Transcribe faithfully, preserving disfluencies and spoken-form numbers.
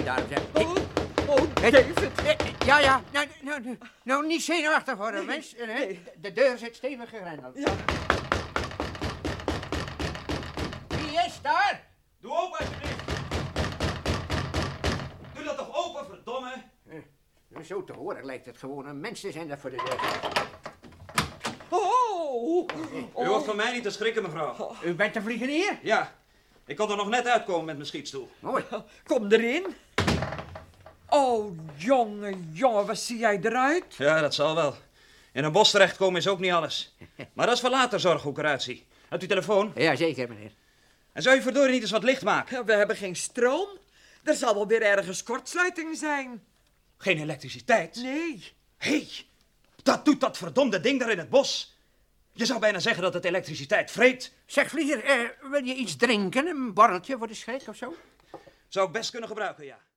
Daarom zeg ik... Oh, oh David. Ja, ja. Nou, nou, nou, nou niet zenuwachtig worden, mens. Nee. De, de deur zit stevig gegrendeld. Ja. Wie is daar? Doe open, alsjeblieft. Doe dat toch open, verdomme. Uh, zo te horen lijkt het gewoon een mens te zijn dat voor de deur. Oh. U hoeft van mij niet te schrikken, mevrouw. U bent de vliegenier? Ja, ik kon er nog net uitkomen met mijn schietstoel. Mooi. Kom erin. Oh, jongen, jongen, wat zie jij eruit? Ja, dat zal wel. In een bos terechtkomen is ook niet alles. Maar dat is voor later zorg hoe ik eruit zie. Hebt u telefoon? Ja, zeker, meneer. En zou je verdorie niet eens wat licht maken? We hebben geen stroom. Er zal wel weer ergens kortsluiting zijn. Geen elektriciteit? Nee. Hé, hey, dat doet dat verdomde ding daar in het bos. Je zou bijna zeggen dat het elektriciteit vreet. Zeg, vlieger, uh, wil je iets drinken? Een borreltje voor de schrik of zo? Zou ik best kunnen gebruiken, ja.